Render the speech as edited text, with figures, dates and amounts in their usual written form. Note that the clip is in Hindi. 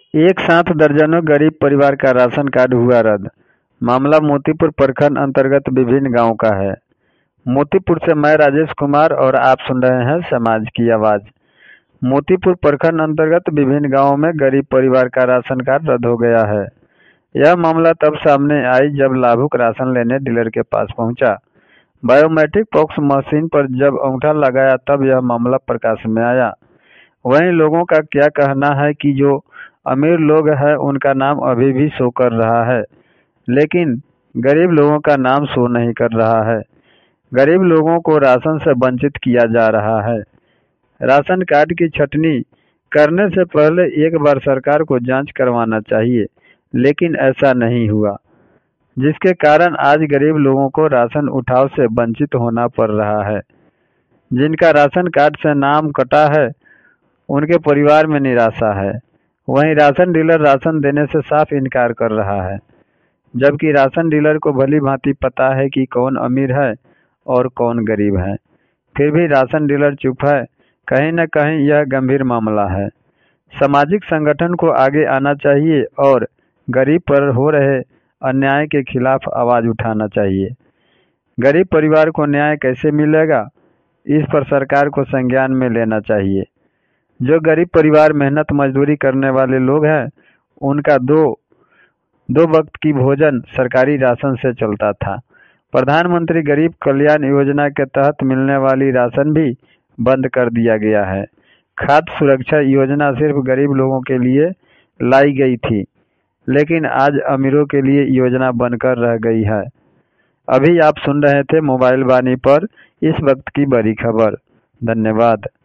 एक साथ दर्जनों गरीब परिवार का राशन कार्ड हुआ रद्द। मामला मोतीपुर प्रखंड अंतर्गत विभिन्न गांव का है। मोतीपुर से मैं राजेश कुमार और आप सुन रहे हैं समाज की आवाज। मोतीपुर प्रखंड अंतर्गत विभिन्न गांवों में गरीब परिवार का राशन कार्ड रद्द हो गया है। यह मामला तब सामने आई जब लाभुक राशन लेने डीलर के पास पहुंचा। बायोमेट्रिक पॉक्स मशीन पर जब अंगूठा लगाया तब यह मामला प्रकाश में आया। वहीं लोगों का क्या कहना है कि जो अमीर लोग हैं उनका नाम अभी भी शो कर रहा है, लेकिन गरीब लोगों का नाम शो नहीं कर रहा है। गरीब लोगों को राशन से वंचित किया जा रहा है। राशन कार्ड की छटनी करने से पहले एक बार सरकार को जांच करवाना चाहिए, लेकिन ऐसा नहीं हुआ, जिसके कारण आज गरीब लोगों को राशन उठाव से वंचित होना पड़ रहा है। जिनका राशन कार्ड से नाम कटा है उनके परिवार में निराशा है। वहीं राशन डीलर राशन देने से साफ इनकार कर रहा है, जबकि राशन डीलर को भली भांति पता है कि कौन अमीर है और कौन गरीब है। फिर भी राशन डीलर चुप है। कहीं न कहीं यह गंभीर मामला है। सामाजिक संगठन को आगे आना चाहिए और गरीब पर हो रहे अन्याय के खिलाफ आवाज उठाना चाहिए। गरीब परिवार को न्याय कैसे मिलेगा, इस पर सरकार को संज्ञान में लेना चाहिए। जो गरीब परिवार मेहनत मजदूरी करने वाले लोग हैं, उनका दो वक्त की भोजन सरकारी राशन से चलता था। प्रधानमंत्री गरीब कल्याण योजना के तहत मिलने वाली राशन भी बंद कर दिया गया है। खाद्य सुरक्षा योजना सिर्फ गरीब लोगों के लिए लाई गई थी, लेकिन आज अमीरों के लिए योजना बनकर रह गई है। अभी आप सुन रहे थे मोबाइल वाणी पर इस वक्त की बड़ी खबर। धन्यवाद।